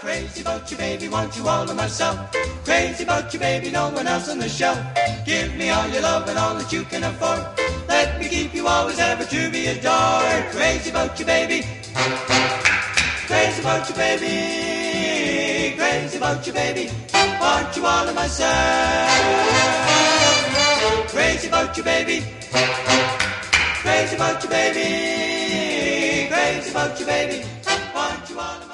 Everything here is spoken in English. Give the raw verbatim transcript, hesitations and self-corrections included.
crazy about you, baby, want you all to myself. Crazy about you, baby, no one else on the shelf. Give me all your love and all that you can afford. Let me keep you always ever to be adored. Crazy about you, baby. Crazy about you, baby. Crazy about you, baby. Want you all to myself. Crazy about you, baby. Crazy about you, baby. Crazy about you, baby. Want you all to myself.